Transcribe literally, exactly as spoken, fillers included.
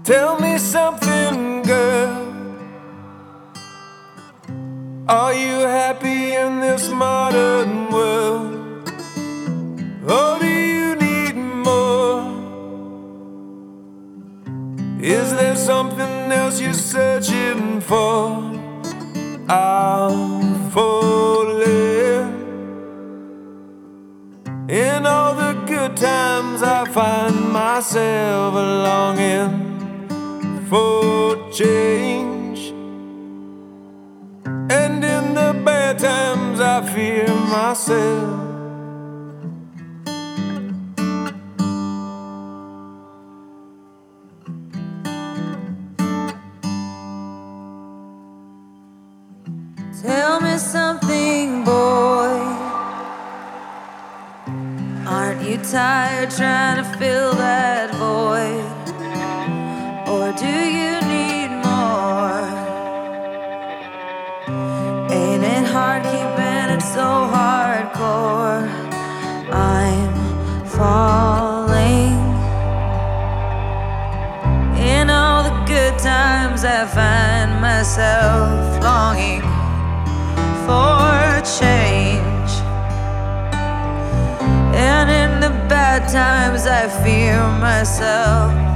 Tell me something, girl. Are you happy in this modern world? Or do you need more? Is there something else you're searching for? I'm falling. In all the good times I find myself longing for change, and in the bad times I fear myself. Tell me something, boy. Aren't you tired trying to fill that void? Or do you need more? Ain't it hard keeping it so hardcore? I'm falling. In all the good times I find myself longing for change, and in the bad times I fear myself.